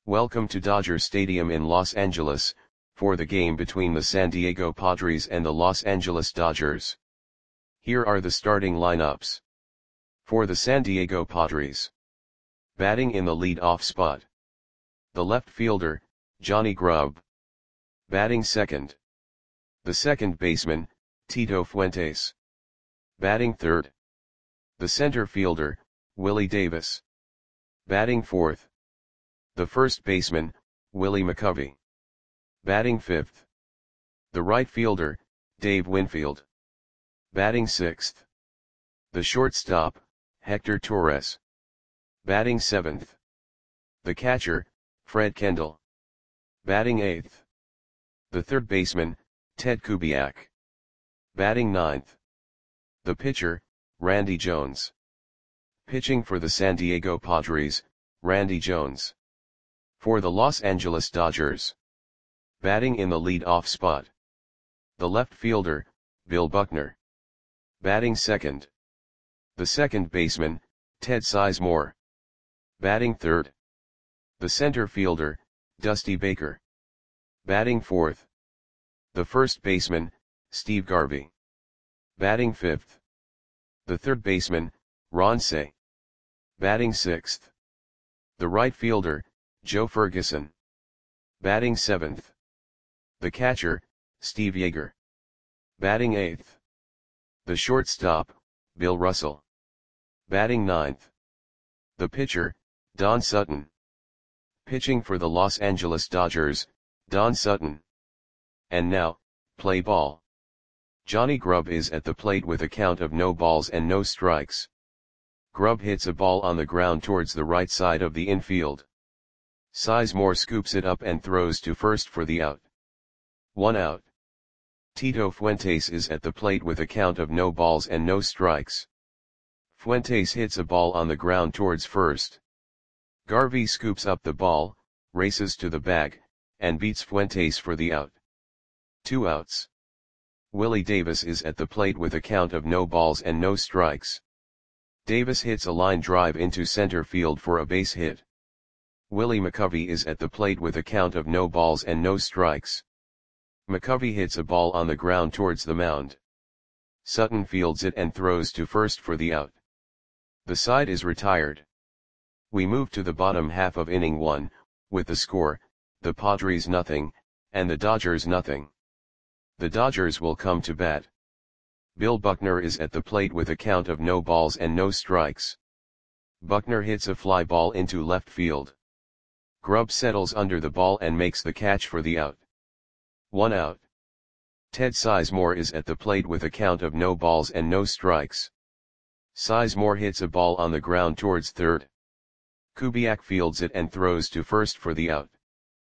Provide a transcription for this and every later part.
Welcome to Dodger Stadium in Los Angeles, for the game between the San Diego Padres and the Los Angeles Dodgers. Here are the starting lineups. For the San Diego Padres. Batting in the lead-off spot. The left fielder, Johnny Grubb. Batting second. The second baseman, Tito Fuentes. Batting third. The center fielder, Willie Davis. Batting fourth. The first baseman, Willie McCovey. Batting fifth. The right fielder, Dave Winfield. Batting sixth. The shortstop, Hector Torres. Batting seventh. The catcher, Fred Kendall. Batting eighth. The third baseman, Ted Kubiak. Batting ninth. The pitcher, Randy Jones. Pitching for the San Diego Padres, Randy Jones. For the Los Angeles Dodgers. Batting in the lead-off spot. The left fielder, Bill Buckner. Batting second. The second baseman, Ted Sizemore. Batting third. The center fielder, Dusty Baker. Batting fourth. The first baseman, Steve Garvey. Batting fifth. The third baseman, Ron Cey. Batting sixth. The right fielder, Joe Ferguson. Batting seventh. The catcher, Steve Yeager. Batting eighth. The shortstop, Bill Russell. Batting ninth. The pitcher, Don Sutton. Pitching for the Los Angeles Dodgers, Don Sutton. And now, play ball. Johnny Grubb is at the plate with a count of no balls and no strikes. Grubb hits a ball on the ground towards the right side of the infield. Sizemore scoops it up and throws to first for the out. 1 out. Tito Fuentes is at the plate with a count of no balls and no strikes. Fuentes hits a ball on the ground towards first. Garvey scoops up the ball, races to the bag, and beats Fuentes for the out. 2 outs. Willie Davis is at the plate with a count of no balls and no strikes. Davis hits a line drive into center field for a base hit. Willie McCovey is at the plate with a count of no balls and no strikes. McCovey hits a ball on the ground towards the mound. Sutton fields it and throws to first for the out. The side is retired. We move to the bottom half of inning 1, with the score, the Padres nothing, and the Dodgers nothing. The Dodgers will come to bat. Bill Buckner is at the plate with a count of no balls and no strikes. Buckner hits a fly ball into left field. Grubb settles under the ball and makes the catch for the out. 1 out. Ted Sizemore is at the plate with a count of no balls and no strikes. Sizemore hits a ball on the ground towards third. Kubiak fields it and throws to first for the out.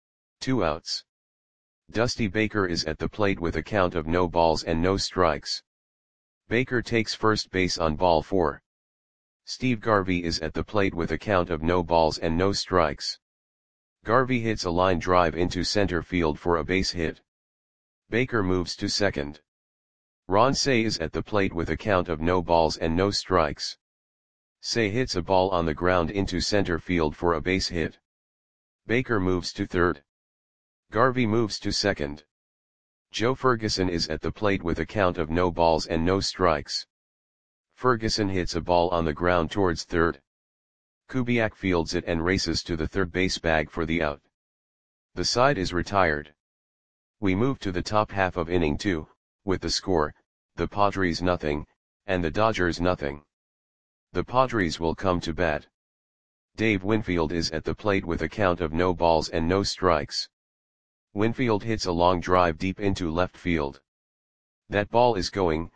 2 outs. Dusty Baker is at the plate with a count of no balls and no strikes. Baker takes first base on ball 4. Steve Garvey is at the plate with a count of no balls and no strikes. Garvey hits a line drive into center field for a base hit. Baker moves to second. Ron Cey is at the plate with a count of no balls and no strikes. Cey hits a ball on the ground into center field for a base hit. Baker moves to third. Garvey moves to second. Joe Ferguson is at the plate with a count of no balls and no strikes. Ferguson hits a ball on the ground towards third. Kubiak fields it and races to the third base bag for the out. The side is retired. We move to the top half of inning 2, with the score, the Padres nothing, and the Dodgers nothing. The Padres will come to bat. Dave Winfield is at the plate with a count of no balls and no strikes. Winfield hits a long drive deep into left field. That ball is gone.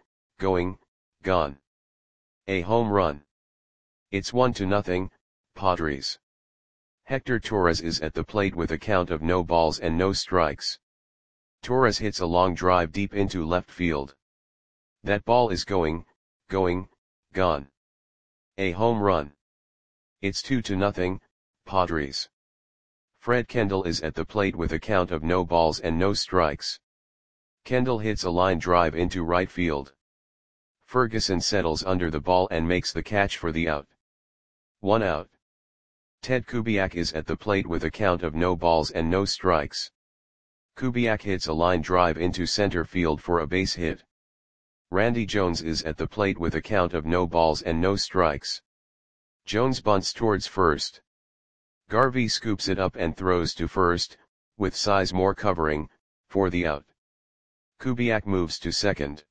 A home run. It's 1-0, Padres. Hector Torres is at the plate with a count of no balls and no strikes. Torres hits a long drive deep into left field. That ball is gone. A home run. It's 2-0, Padres. Fred Kendall is at the plate with a count of no balls and no strikes. Kendall hits a line drive into right field. Ferguson settles under the ball and makes the catch for the out. 1 out. Ted Kubiak is at the plate with a count of no balls and no strikes. Kubiak hits a line drive into center field for a base hit. Randy Jones is at the plate with a count of no balls and no strikes. Jones bunts towards first. Garvey scoops it up and throws to first, with Sizemore covering, for the out. Kubiak moves to second.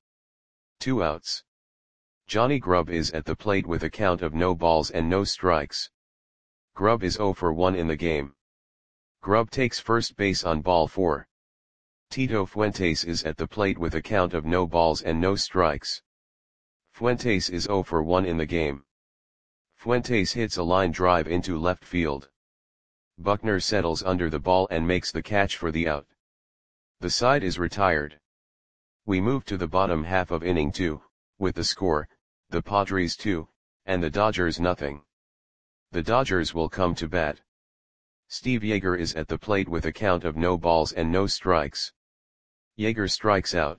2 outs. Johnny Grubb is at the plate with a count of no balls and no strikes. Grubb is 0 for 1 in the game. Grubb takes first base on ball 4. Tito Fuentes is at the plate with a count of no balls and no strikes. Fuentes is 0 for 1 in the game. Fuentes hits a line drive into left field. Buckner settles under the ball and makes the catch for the out. The side is retired. We move to the bottom half of inning 2, with the score, the Padres 2, and the Dodgers nothing. The Dodgers will come to bat. Steve Yeager is at the plate with a count of no balls and no strikes. Yeager strikes out.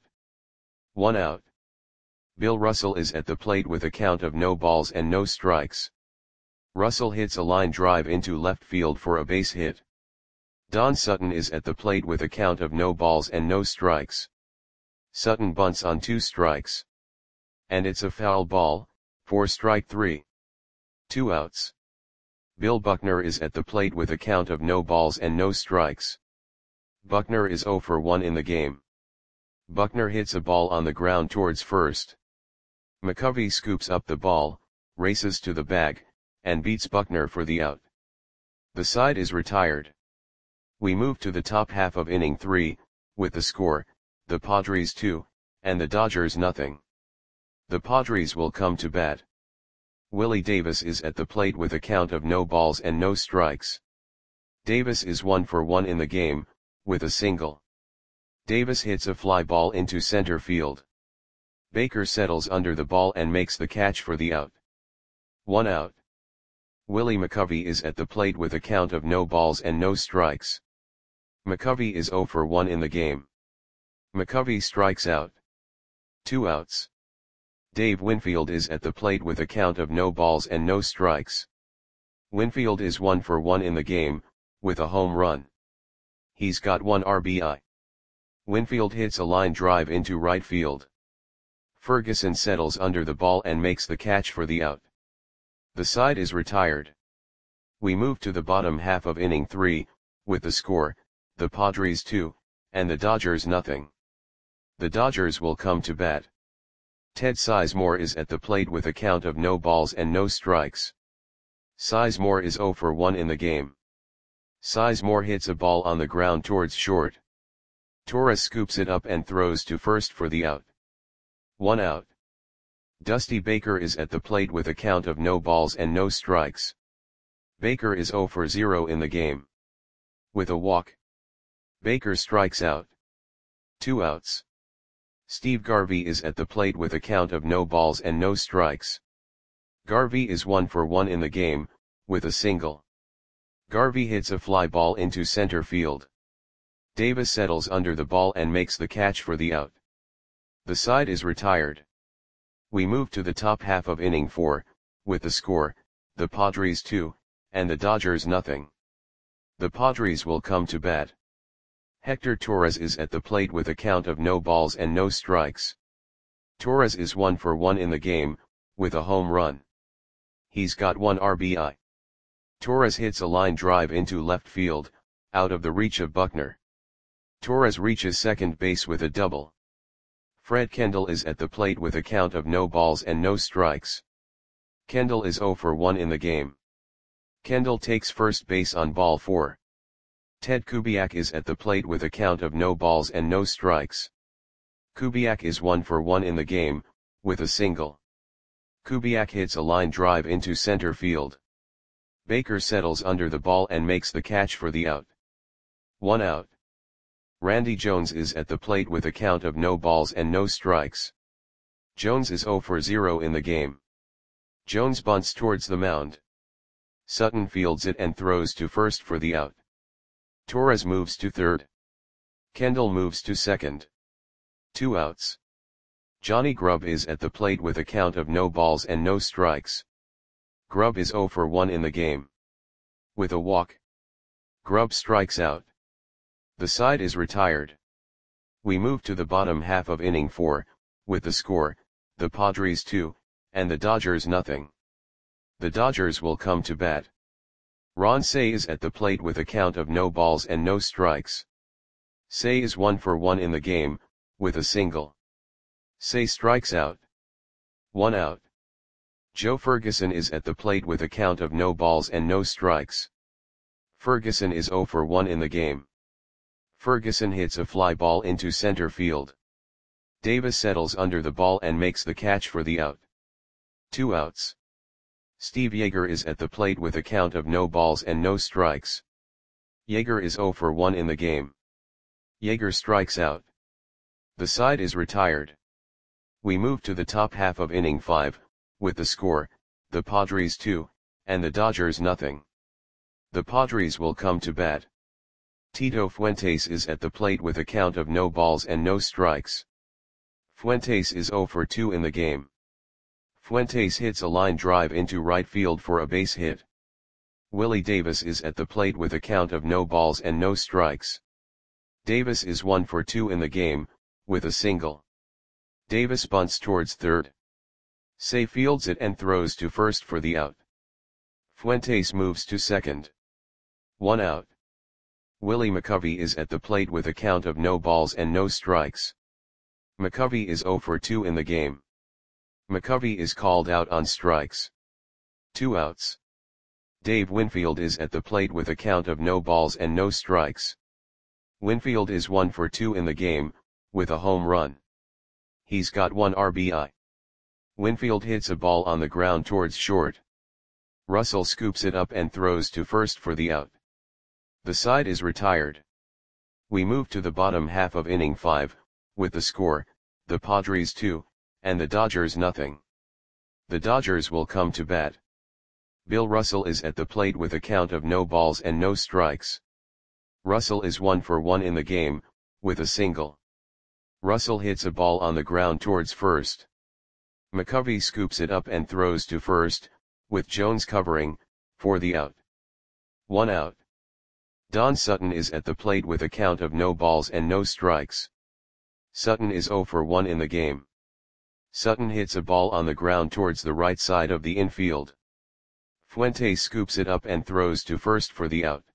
1 out. Bill Russell is at the plate with a count of no balls and no strikes. Russell hits a line drive into left field for a base hit. Don Sutton is at the plate with a count of no balls and no strikes. Sutton bunts on 2 strikes. And it's a foul ball, for strike 3. 2 outs. Bill Buckner is at the plate with a count of no balls and no strikes. Buckner is 0 for 1 in the game. Buckner hits a ball on the ground towards first. McCovey scoops up the ball, races to the bag, and beats Buckner for the out. The side is retired. We move to the top half of inning 3, with the score, the Padres 2, and the Dodgers nothing. The Padres will come to bat. Willie Davis is at the plate with a count of no balls and no strikes. Davis is 1 for 1 in the game, with a single. Davis hits a fly ball into center field. Baker settles under the ball and makes the catch for the out. 1 out. Willie McCovey is at the plate with a count of no balls and no strikes. McCovey is 0 for 1 in the game. McCovey strikes out. 2 outs. Dave Winfield is at the plate with a count of no balls and no strikes. Winfield is 1 for 1 in the game, with a home run. He's got 1 RBI. Winfield hits a line drive into right field. Ferguson settles under the ball and makes the catch for the out. The side is retired. We move to the bottom half of inning 3, with the score, the Padres 2, and the Dodgers nothing. The Dodgers will come to bat. Ted Sizemore is at the plate with a count of no balls and no strikes. Sizemore is 0 for 1 in the game. Sizemore hits a ball on the ground towards short. Torres scoops it up and throws to first for the out. 1 out. Dusty Baker is at the plate with a count of no balls and no strikes. Baker is 0 for 0 in the game. With a walk. Baker strikes out. 2 outs. Steve Garvey is at the plate with a count of no balls and no strikes. Garvey is 1 for 1 in the game, with a single. Garvey hits a fly ball into center field. Davis settles under the ball and makes the catch for the out. The side is retired. We move to the top half of inning 4, with the score, the Padres 2, and the Dodgers nothing. The Padres will come to bat. Hector Torres is at the plate with a count of no balls and no strikes. Torres is 1 for 1 in the game, with a home run. He's got 1 RBI. Torres hits a line drive into left field, out of the reach of Buckner. Torres reaches second base with a double. Fred Kendall is at the plate with a count of no balls and no strikes. Kendall is 0 for 1 in the game. Kendall takes first base on ball 4. Ted Kubiak is at the plate with a count of no balls and no strikes. Kubiak is 1 for 1 in the game, with a single. Kubiak hits a line drive into center field. Baker settles under the ball and makes the catch for the out. 1 out. Randy Jones is at the plate with a count of no balls and no strikes. Jones is 0 for 0 in the game. Jones bunts towards the mound. Sutton fields it and throws to first for the out. Torres moves to third. Kendall moves to second. 2 outs. Johnny Grubb is at the plate with a count of no balls and no strikes. Grubb is 0 for 1 in the game. With a walk, Grubb strikes out. The side is retired. We move to the bottom half of inning 4, with the score, the Padres 2, and the Dodgers nothing. The Dodgers will come to bat. Ron Cey is at the plate with a count of no balls and no strikes. Cey is 1 for 1 in the game, with a single. Cey strikes out. 1 out. Joe Ferguson is at the plate with a count of no balls and no strikes. Ferguson is 0 for 1 in the game. Ferguson hits a fly ball into center field. Davis settles under the ball and makes the catch for the out. 2 outs. Steve Yeager is at the plate with a count of no balls and no strikes. Yeager is 0 for 1 in the game. Yeager strikes out. The side is retired. We move to the top half of inning 5, with the score, the Padres 2, and the Dodgers nothing. The Padres will come to bat. Tito Fuentes is at the plate with a count of no balls and no strikes. Fuentes is 0 for 2 in the game. Fuentes hits a line drive into right field for a base hit. Willie Davis is at the plate with a count of no balls and no strikes. Davis is 1 for 2 in the game, with a single. Davis bunts towards third. Cey fields it and throws to first for the out. Fuentes moves to second. 1 out. Willie McCovey is at the plate with a count of no balls and no strikes. McCovey is 0 for 2 in the game. McCovey is called out on strikes. 2 outs. Dave Winfield is at the plate with a count of no balls and no strikes. Winfield is 1 for 2 in the game, with a home run. He's got 1 RBI. Winfield hits a ball on the ground towards short. Russell scoops it up and throws to first for the out. The side is retired. We move to the bottom half of inning 5, with the score, the Padres 2, and the Dodgers nothing. The Dodgers will come to bat. Bill Russell is at the plate with a count of no balls and no strikes. Russell is 1 for 1 in the game, with a single. Russell hits a ball on the ground towards first. McCovey scoops it up and throws to first, with Jones covering, for the out. 1 out. Don Sutton is at the plate with a count of no balls and no strikes. Sutton is 0 for 1 in the game. Sutton hits a ball on the ground towards the right side of the infield. Fuentes scoops it up and throws to first for the out.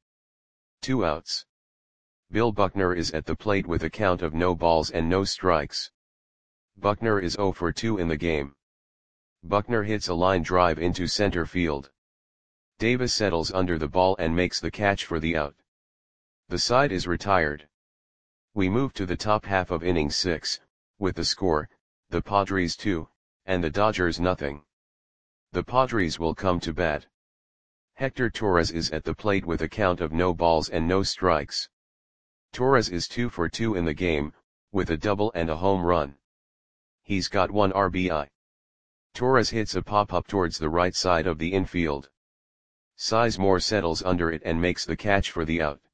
2 outs. Bill Buckner is at the plate with a count of no balls and no strikes. Buckner is 0 for 2 in the game. Buckner hits a line drive into center field. Davis settles under the ball and makes the catch for the out. The side is retired. We move to the top half of inning 6, with the score, the Padres 2, and the Dodgers nothing. The Padres will come to bat. Hector Torres is at the plate with a count of no balls and no strikes. Torres is 2 for 2 in the game, with a double and a home run. He's got 1 RBI. Torres hits a pop-up towards the right side of the infield. Sizemore settles under it and makes the catch for the out.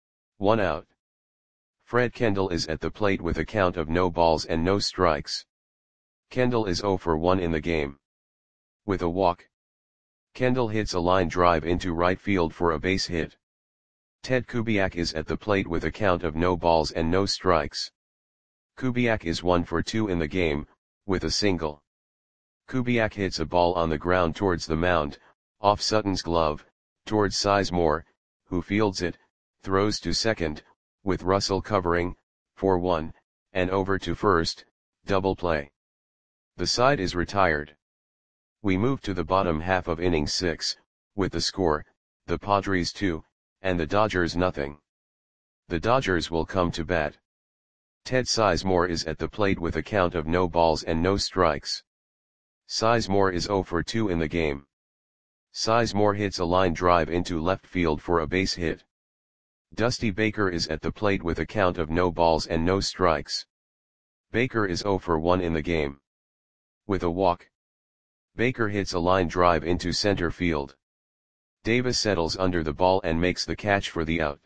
1 out. Fred Kendall is at the plate with a count of no balls and no strikes. Kendall is 0 for 1 in the game. With a walk, Kendall hits a line drive into right field for a base hit. Ted Kubiak is at the plate with a count of no balls and no strikes. Kubiak is 1 for 2 in the game, with a single. Kubiak hits a ball on the ground towards the mound, off Sutton's glove, towards Sizemore, who fields it, throws to second, with Russell covering, for 1, and over to first, double play. The side is retired. We move to the bottom half of inning 6, with the score, the Padres 2, and the Dodgers nothing. The Dodgers will come to bat. Ted Sizemore is at the plate with a count of no balls and no strikes. Sizemore is 0 for 2 in the game. Sizemore hits a line drive into left field for a base hit. Dusty Baker is at the plate with a count of no balls and no strikes. Baker is 0 for 1 in the game. With a walk, Baker hits a line drive into center field. Davis settles under the ball and makes the catch for the out.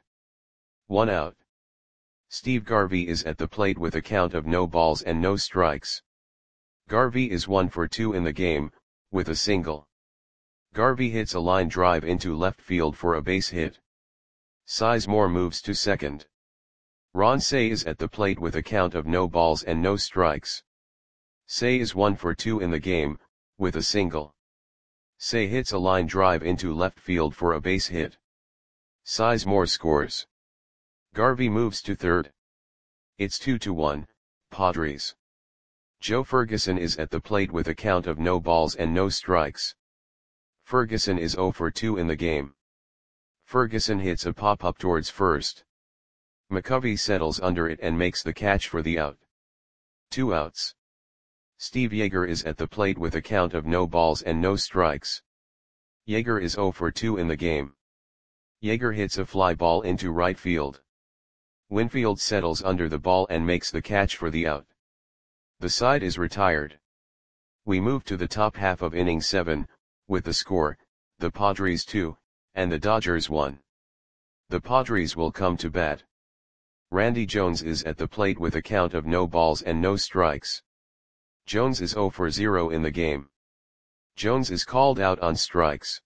1 out. Steve Garvey is at the plate with a count of no balls and no strikes. Garvey is 1 for 2 in the game, with a single. Garvey hits a line drive into left field for a base hit. Sizemore moves to second. Ron Cey is at the plate with a count of no balls and no strikes. Cey is 1 for 2 in the game, with a single. Cey hits a line drive into left field for a base hit. Sizemore scores. Garvey moves to third. It's 2-1, Padres. Joe Ferguson is at the plate with a count of no balls and no strikes. Ferguson is 0 for 2 in the game. Ferguson hits a pop-up towards first. McCovey settles under it and makes the catch for the out. 2 outs. Steve Yeager is at the plate with a count of no balls and no strikes. Yeager is 0 for 2 in the game. Yeager hits a fly ball into right field. Winfield settles under the ball and makes the catch for the out. The side is retired. We move to the top half of inning 7, with the score, the Padres 2, and the Dodgers 1. The Padres will come to bat. Randy Jones is at the plate with a count of no balls and no strikes. Jones is 0 for 0 in the game. Jones is called out on strikes.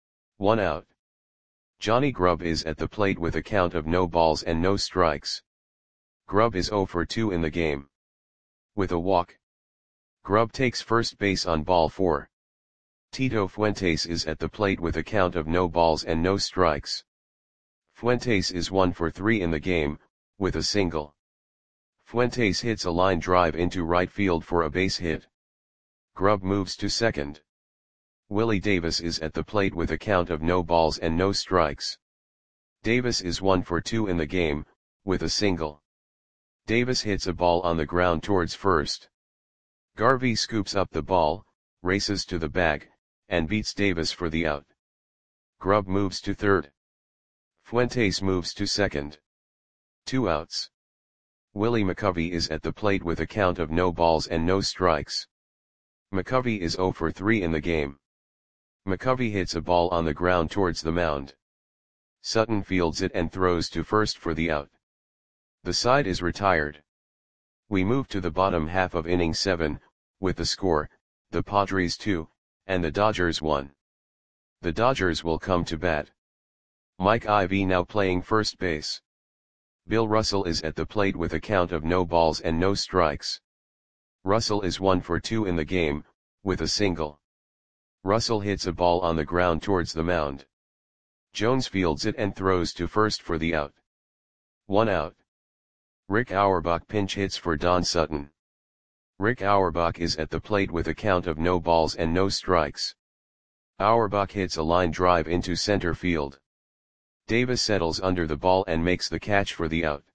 1 out. Johnny Grubb is at the plate with a count of no balls and no strikes. Grubb is 0 for 2 in the game. With a walk. Grubb takes first base on ball 4. Tito Fuentes is at the plate with a count of no balls and no strikes. Fuentes is 1 for 3 in the game, with a single. Fuentes hits a line drive into right field for a base hit. Grubb moves to second. Willie Davis is at the plate with a count of no balls and no strikes. Davis is 1 for 2 in the game, with a single. Davis hits a ball on the ground towards first. Garvey scoops up the ball, races to the bag, and beats Davis for the out. Grubb moves to third. Fuentes moves to second. 2 outs. Willie McCovey is at the plate with a count of no balls and no strikes. McCovey is 0 for 3 in the game. McCovey hits a ball on the ground towards the mound. Sutton fields it and throws to first for the out. The side is retired. We move to the bottom half of inning 7, with the score, the Padres 2, and the Dodgers 1. The Dodgers will come to bat. Mike Ivy now playing first base. Bill Russell is at the plate with a count of no balls and no strikes. Russell is 1 for 2 in the game, with a single. Russell hits a ball on the ground towards the mound. Jones fields it and throws to first for the out. 1 out. Rick Auerbach pinch hits for Don Sutton. Rick Auerbach is at the plate with a count of no balls and no strikes. Auerbach hits a line drive into center field. Davis settles under the ball and makes the catch for the out.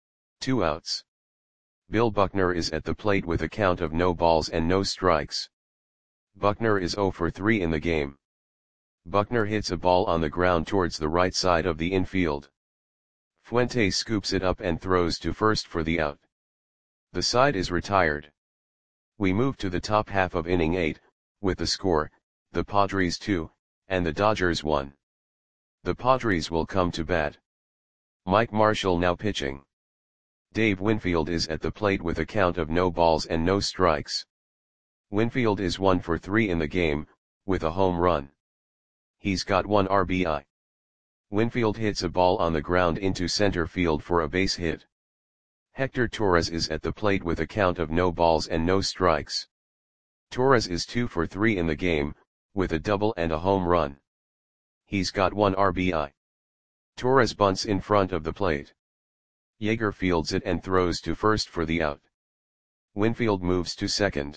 2 outs. Bill Buckner is at the plate with a count of no balls and no strikes. Buckner is 0 for 3 in the game. Buckner hits a ball on the ground towards the right side of the infield. Fuentes scoops it up and throws to first for the out. The side is retired. We move to the top half of inning 8, with the score, the Padres 2, and the Dodgers 1. The Padres will come to bat. Mike Marshall now pitching. Dave Winfield is at the plate with a count of no balls and no strikes. Winfield is 1 for 3 in the game, with a home run. He's got 1 RBI. Winfield hits a ball on the ground into center field for a base hit. Hector Torres is at the plate with a count of no balls and no strikes. Torres is 2 for 3 in the game, with a double and a home run. He's got 1 RBI. Torres bunts in front of the plate. Yeager fields it and throws to first for the out. Winfield moves to second.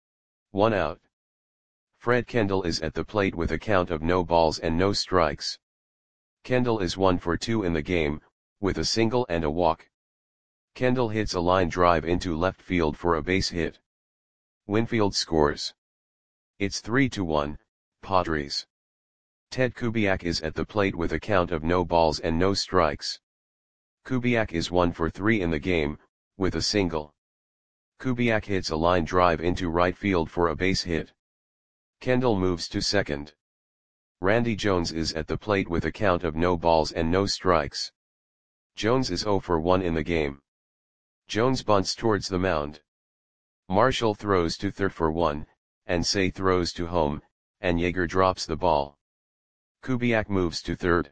1 out. Fred Kendall is at the plate with a count of no balls and no strikes. Kendall is 1 for 2 in the game, with a single and a walk. Kendall hits a line drive into left field for a base hit. Winfield scores. It's 3-1, Padres. Ted Kubiak is at the plate with a count of no balls and no strikes. Kubiak is 1 for 3 in the game, with a single. Kubiak hits a line drive into right field for a base hit. Kendall moves to second. Randy Jones is at the plate with a count of no balls and no strikes. Jones is 0 for 1 in the game. Jones bunts towards the mound. Marshall throws to third for 1, and Cey throws to home, and Yeager drops the ball. Kubiak moves to third.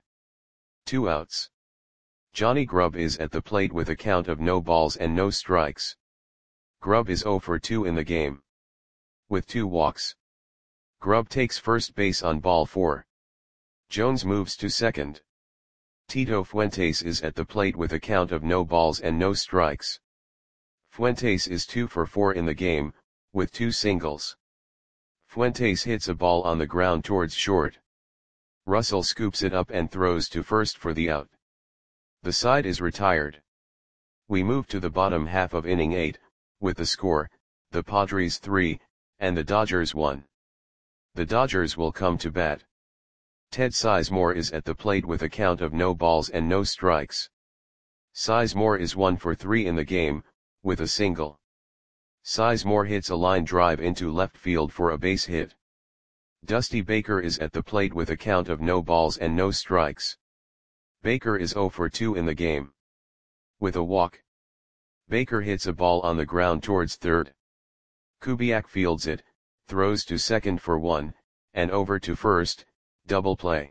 2 outs. Johnny Grubb is at the plate with a count of no balls and no strikes. Grubb is 0 for 2 in the game. With 2 walks. Grubb takes first base on ball 4. Jones moves to second. Tito Fuentes is at the plate with a count of no balls and no strikes. Fuentes is 2 for 4 in the game, with 2 singles. Fuentes hits a ball on the ground towards short. Russell scoops it up and throws to first for the out. The side is retired. We move to the bottom half of inning 8, with the score, the Padres 3, and the Dodgers 1. The Dodgers will come to bat. Ted Sizemore is at the plate with a count of no balls and no strikes. Sizemore is 1 for 3 in the game, with a single. Sizemore hits a line drive into left field for a base hit. Dusty Baker is at the plate with a count of no balls and no strikes. Baker is 0 for 2 in the game. With a walk. Baker hits a ball on the ground towards third. Kubiak fields it, throws to second for 1, and over to first, double play.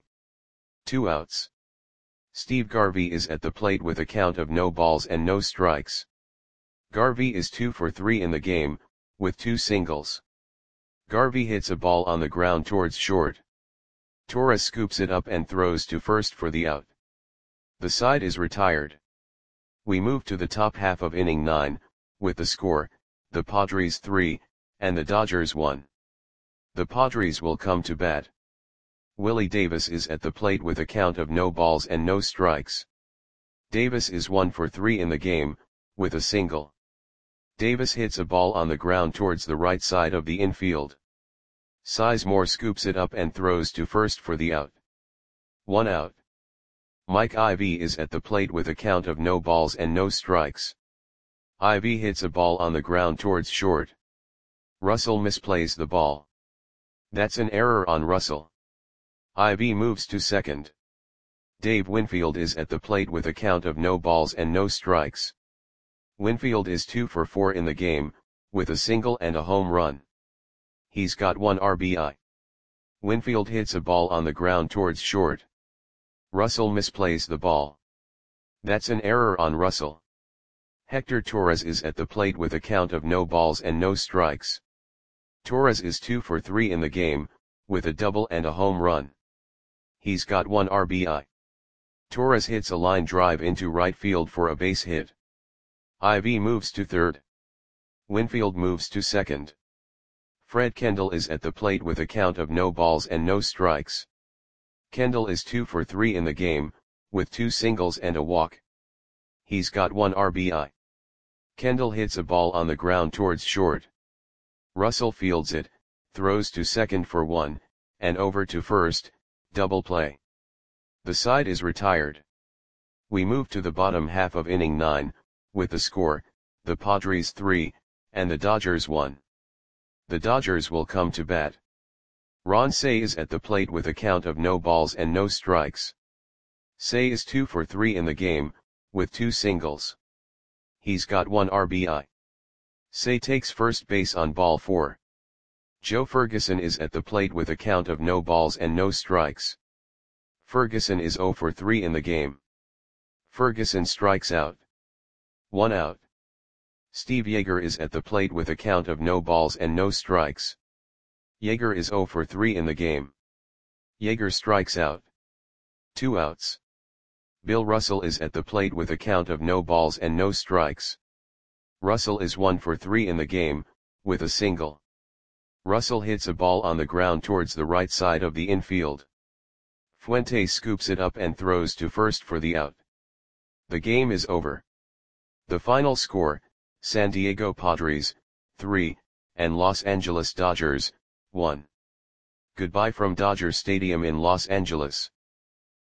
2 outs. Steve Garvey is at the plate with a count of no balls and no strikes. Garvey is 2 for 3 in the game, with 2 singles. Garvey hits a ball on the ground towards short. Torres scoops it up and throws to first for the out. The side is retired. We move to the top half of inning 9, with the score, the Padres 3, and the Dodgers 1. The Padres will come to bat. Willie Davis is at the plate with a count of no balls and no strikes. Davis is 1 for 3 in the game, with a single. Davis hits a ball on the ground towards the right side of the infield. Sizemore scoops it up and throws to first for the out. 1 out. Mike Ivy is at the plate with a count of no balls and no strikes. Ivy hits a ball on the ground towards short. Russell misplays the ball. That's an error on Russell. Ivy moves to second. Dave Winfield is at the plate with a count of no balls and no strikes. Winfield is 2 for 4 in the game, with a single and a home run. He's got 1 RBI. Winfield hits a ball on the ground towards short. Russell misplays the ball. That's an error on Russell. Hector Torres is at the plate with a count of no balls and no strikes. Torres is 2 for 3 in the game, with a double and a home run. He's got 1 RBI. Torres hits a line drive into right field for a base hit. Ivy moves to third. Winfield moves to second. Fred Kendall is at the plate with a count of no balls and no strikes. Kendall is 2 for 3 in the game, with 2 singles and a walk. He's got 1 RBI. Kendall hits a ball on the ground towards short. Russell fields it, throws to second for 1, and over to first, double play. The side is retired. We move to the bottom half of inning 9, with the score, the Padres 3, and the Dodgers 1. The Dodgers will come to bat. Ron Cey is at the plate with a count of no balls and no strikes. Cey is 2 for 3 in the game, with 2 singles. He's got 1 RBI. Cey takes first base on ball 4. Joe Ferguson is at the plate with a count of no balls and no strikes. Ferguson is 0 for 3 in the game. Ferguson strikes out. 1 out. Steve Yeager is at the plate with a count of no balls and no strikes. Yeager is 0 for 3 in the game. Yeager strikes out. 2 outs. Bill Russell is at the plate with a count of no balls and no strikes. Russell is 1 for 3 in the game, with a single. Russell hits a ball on the ground towards the right side of the infield. Fuentes scoops it up and throws to first for the out. The game is over. The final score, San Diego Padres, 3, and Los Angeles Dodgers, 1. Goodbye from Dodger Stadium in Los Angeles.